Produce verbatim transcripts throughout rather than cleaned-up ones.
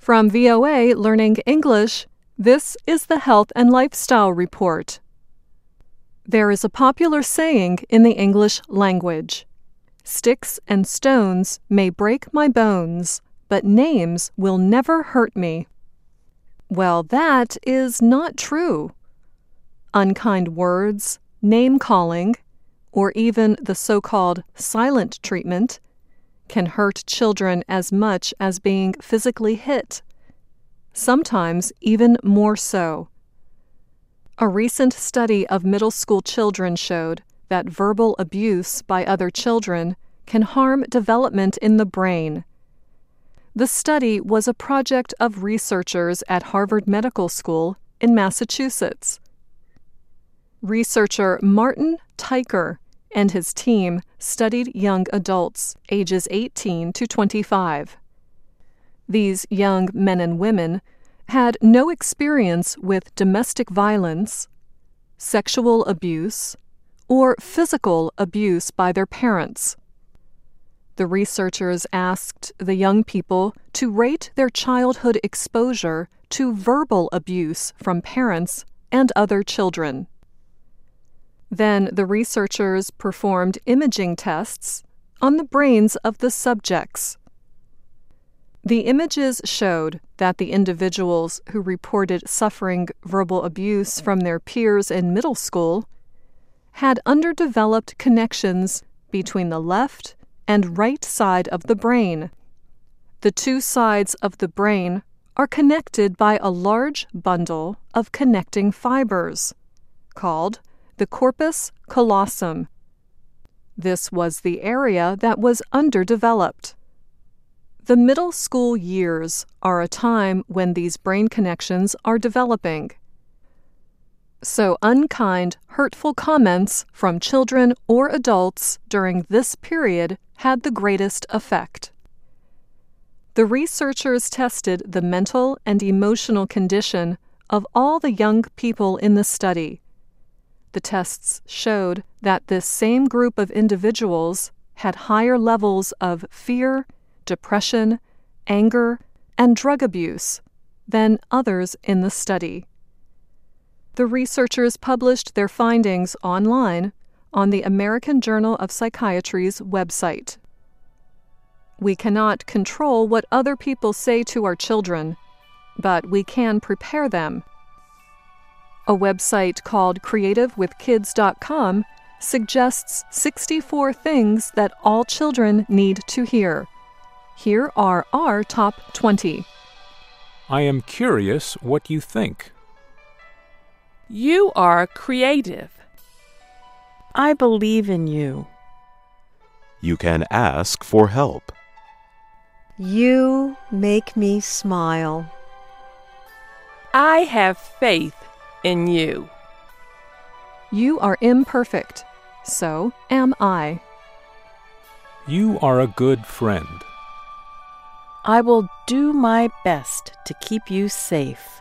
From V O A Learning English, this is the Health and Lifestyle Report. There is a popular saying in the English language: "Sticks and stones may break my bones, but names will never hurt me." Well, that is not true. Unkind words, name-calling, or even the so-called silent treatment can hurt children as much as being physically hit, sometimes even more so. A recent study of middle school children showed that verbal abuse by other children can harm development in the brain. The study was a project of researchers at Harvard Medical School in Massachusetts. Researcher Martin Teicher and his team studied young adults ages eighteen to twenty-five. These young men and women had no experience with domestic violence, sexual abuse, or physical abuse by their parents. The researchers asked the young people to rate their childhood exposure to verbal abuse from parents and other children. Then the researchers performed imaging tests on the brains of the subjects. The images showed that the individuals who reported suffering verbal abuse from their peers in middle school had underdeveloped connections between the left and right side of the brain. The two sides of the brain are connected by a large bundle of connecting fibers, called the corpus callosum. This was the area that was underdeveloped. The middle school years are a time when these brain connections are developing. So unkind, hurtful comments from children or adults during this period had the greatest effect. The researchers tested the mental and emotional condition of all the young people in the study. The tests showed that this same group of individuals had higher levels of fear, depression, anger, and drug abuse than others in the study. The researchers published their findings online on the American Journal of Psychiatry's website. We cannot control what other people say to our children, but we can prepare them. A website called creative with kids dot com suggests sixty-four things that all children need to hear. Here are our top twenty. I am curious what you think. You are creative. I believe in you. You can ask for help. You make me smile. I have faith in you. You are imperfect, so am I. You are a good friend. I will do my best to keep you safe.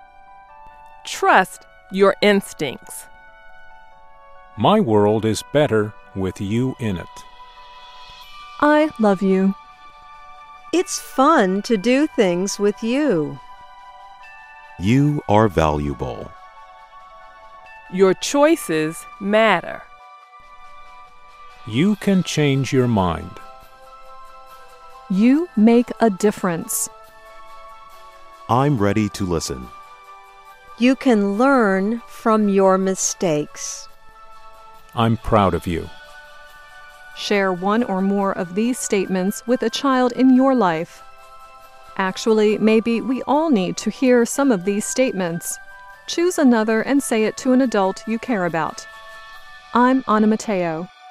Trust your instincts. My world is better with you in it. I love you. It's fun to do things with you. You are valuable. Your choices matter. You can change your mind. You make a difference. I'm ready to listen. You can learn from your mistakes. I'm proud of you. Share one or more of these statements with a child in your life. Actually, maybe we all need to hear some of these statements. Choose another and say it to an adult you care about. I'm Anna Mateo.